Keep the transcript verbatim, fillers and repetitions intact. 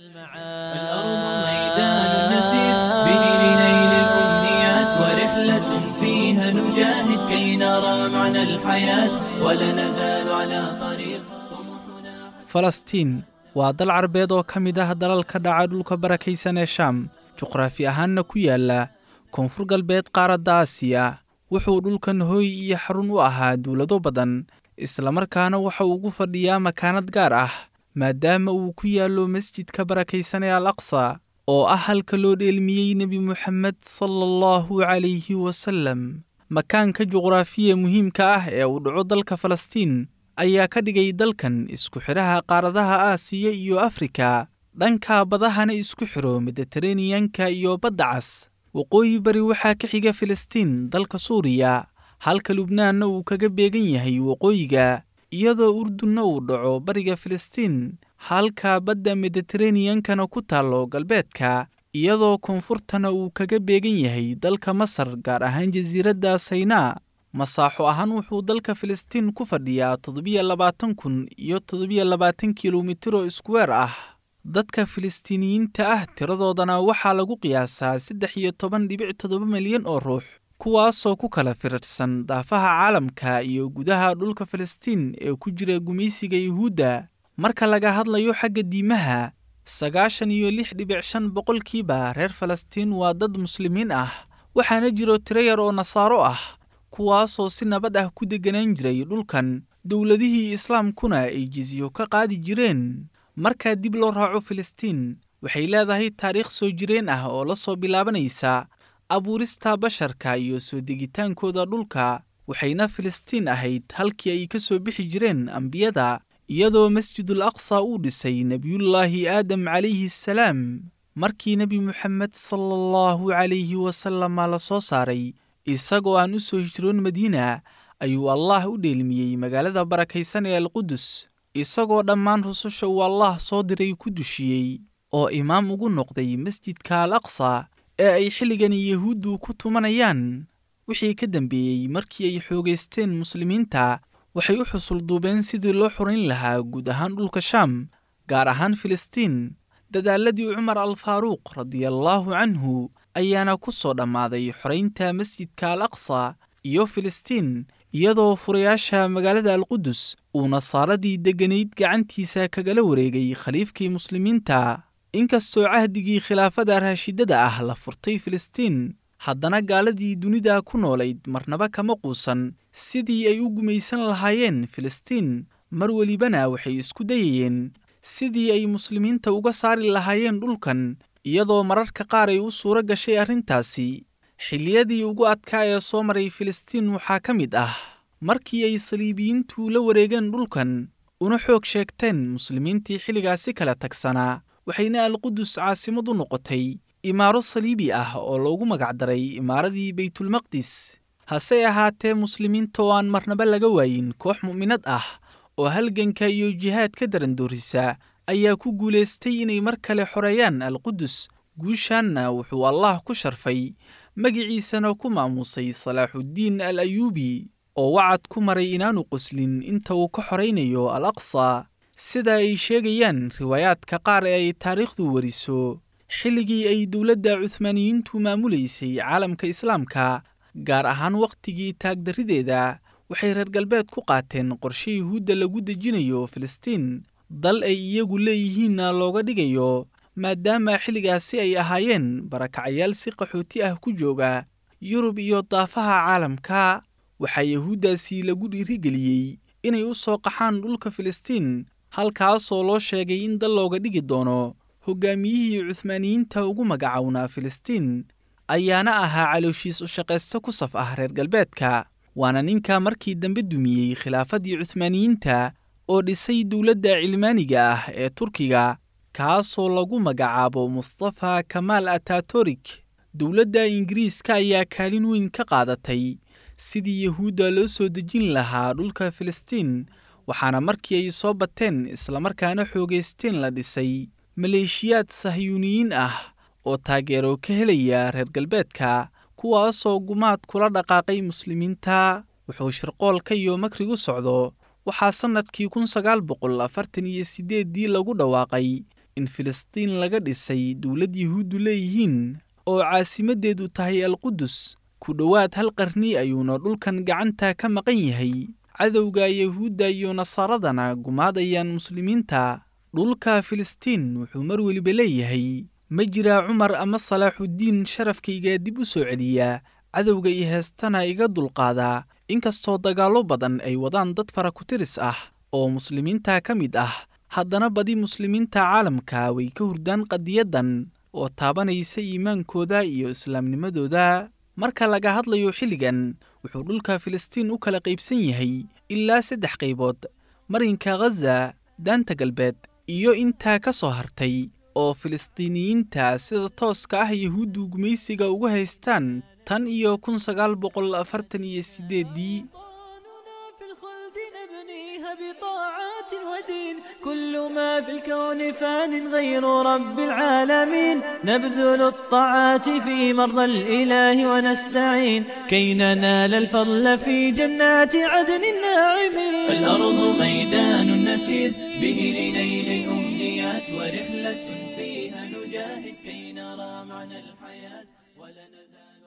الأرض ميدان نسير به لنيل الأمنيات ورحلة فيها نجاهد كي نرى معنى الحياة ولا نزال على طريق طموحنا. فلسطين waa dal carbeed oo ka mid ah dalalka dhaca dhulka barakaysan ee Shaam, juqraafi ahaanna ku yaala koonfur galbeed qaaradda Aasiya. wuxuu dhulkan hooy iyo xarun u ahaa dawlado badan, isla markaana waxa uu ugu fadhiyaa makaanad gaar ah maadaama uu ku yaalo masjidka barakaysan ee Al-Aqsa oo ah halka loo dheelmiyey Nabi Muhammad sallallahu alayhi wasallam. makaanka juqraafiga muhiimka ah ee uu dhaco dalka Falastiin ayaa ka dhigay dalkan isku xiraha qaaradaha Aasiya iyo Afrika, dhanka badahana isku xiro Mediterranean-ka iyo Badda Cas. waqooyi bari waxaa ka xiga Filistiin dalka Suuriya, halka Lubnaanna uu kaga beegan yahay waqooyiga, iyadoo Urdunna uu dhaco bariga Filistiin, halka badda Mediterranean-kana ku taalo galbeedka, iyadoo koonfurtana uu kaga beegan yahay dalka Masar, gaar ahaan jasiiradda Saynaa. masaaxo ahaan wuxuu dalka Filistiin ku fadhiyaa toddoba labaatan kun iyo toddoba labaatan kiiloomitir oo iskuweer ah. dadka Filistiiniyiinta ah tiradoodana waxaa lagu qiyaasaa saddex iyo toban dhibic toddoba milyan oo ruux, kuwaasoo ku kala firirsan daafaha caalamka iyo gudaha dhulka Filistiin ee ku jira gumaysiga Yuhuudda. marka laga hadlayo xagga diimaha, sagaashan iyo lix dhibic shan boqolkiiba reer Falastiin waa dad muslimiin ah, waxaana jiro tiro yar oo nasaaro ah kuwaasoo si nabad ah ku deganaan jiray dhulkan, dowladihii islaamkuna ay jizyo ka qaadi jireen. marka dib loo raaco Filistiin, waxay leedahay taariikh soo jireen ah oo la soo bilaabanaysa abuurista basharka iyo soo degitaankooda dhulka, waxayna Filistiin ahayd halkii ay ka soo bixi jireen ambiyada, iyadoo Masjidul Aqsa uu dhisay Nabiyullaahi Aadam calayhi salaam. markii Nabi Muhammad sallallahu alayhi wasallam la soo saaray isagoo aan u soo hijroon Madiina, ayuu Allah u dheelmiyey magaalada barakaysan ee Al-Qudus, isagoo dhammaan rususha uu Allah soo diray ku dushiyey oo imaam ugu noqday masjidka Al-Aqsa ee ay xilligan Yahuuddu ku tumanayaan. wixii ka dambeeyey markii ay xoogaysteen muslimiinta, waxay u xusul duubeen sidii loo xurin lahaa guud ahaan dhulka Shaam, gaar ahaan Filistiin. dadaaladii Cumar al-Faaruq radiyallahu canhu ayaana ku soo dhammaaday xoraynta masjidka Al-Aqsa iyo Filistiin, iyadoo furayaasha magaalada Al-Qudus uu nasaaradii deganayd gacantiisa kagala wareegay khaliifkii muslimiinta. inkastoo cahdigii khilaafada raashidada ah la furtay Filistiin, haddana gaaladii dunida ku noolayd marnaba kama quusan sidii ay u gumaysan lahaayeen Filistiin. mar welibana waxay isku dayayeen sidii ay muslimiinta uga saari lahaayeen dhulkan, iyadoo mararka qaar ay u suuro gashay arrintaasi. xilliyadii ugu adkaa ee soo maray Filistiin waxaa ka mid ah markii ay saliibiyiintu la wareegeen dhulkan una xoog sheegteen muslimiintii xilligaasi kala tagsanaa, waxayna Al-Qudus caasimad u noqotay imaaro saliibi ah oo loogu magacdaray imaaradii Baytulmaqdis. hase ahaatee, muslimiinta oo aan marnaba laga waayin koox mu'minad ah oo halganka iyo jihaad ka darandoorisa ayaa ku guulaystay inay mar kale xoreeyaan Al-Qudus. guushaanna wuxuu Allah ku sharfay, magaciisana ku maamusay Salaaxuddiin al-Ayuubi, oo wacad ku maray inaanu qoslin inta uu ka xoraynayo Al-Aqsa, sida ay sheegayaan riwaayaadka qaar ee ay taariikhdu wariso. xilligii ay dowladda Cuthmaaniyiintu maamulaysay caalamka Islaamka, gaar ahaan waqtigii taagdarideeda, waxay reer galbeed ku qaateen qorshe Yuhuudda lagu dejinayo Filistiin, dal ay iyagu leeyihiinna looga dhigayo, maadaama xilligaasi ay ahaayeen barakacayaal si qaxooti ah ku jooga Yurub iyo daafaha caalamka. waxaa Yahuuddaasi lagu dhiirigeliyey inay u soo qaxaan dhulka Filistiin, halkaasoo loo sheegay in dal looga dhigi doono. hoggaamiyihii Cuthmaaniyiinta ugu magacawnaa Filistiin ayaana ahaa calooshiis u shaqaysta ku saf ah reer galbeedka, waana ninka markii dambe dumiyey khilaafadii Cuthmaaniyiinta oo dhisay dowladda cilmaaniga ah ee Turkiga, kaasoo lagu magacaabo Mustafa Kamaal Atatürk. dowladda Ingiriiska ayaa kaalin weyn ka qaadatay sidii Yahuudda loo soo dejin lahaa dhulka Filistiin, waxaana markii ay soo bateen islamarkaana xoogaysteen la dhisay maleeshiyaad Sahyuuniyiin ah oo taageero ka helaya reer galbeedka, kuwaasoo gumaad kula dhaqaaqay muslimiinta. wuxuu shirqoolka iyo makrigu socdo waxaa sanadkii kun sagaal boqol afartan iyo sideed lagu dhawaaqay in filistiin laga dhisay dowlad yuhuuddu leeyihiin oo caasimaddeedu tahay alqudus ku dhowaad hal qarni ayuuna dhulkan gacanta ka maqan yahay cadowga yuhuudda iyo nasaaradana gumaadayaan muslimiinta dhulka filistiin wuxuu mar weliba leeyahay ma jiraa cumar ama salaaxuddiin sharafkayga dib u soo celiya cadowga iyo heestana iga dulqaadaa inkastoo dagaallo badan ay wadaan dad fara ku tiris ah oo muslimiinta ka mid ah haddana badi muslimiinta caalamka way ka hurdaan qadiyaddan oo taabanaysa iimaankooda iyo islaamnimadooda marka laga hadlayo xilligan wuxuu dhulka filistiin u kala qaybsan yahay ilaa saddex qaybood marinka ghaza daanta galbeed iyo intaa ka soo hartay oo filistiiniyiinta sida tooska ah yuhuuddu gumaysiga ugu haystaan tan iyo kun sagaal boqol afartan iyo sideedii بطاعات ودين كل ما في الكون فان غير رب العالمين نبذل الطاعات في مرضى الإله ونستعين كي ننال الفضل في جنات عدن الناعمين الأرض ميدان نسير به لنيل الأمنيات ورحلة فيها نجاهد كي نرى معنى الحياة ولا نزال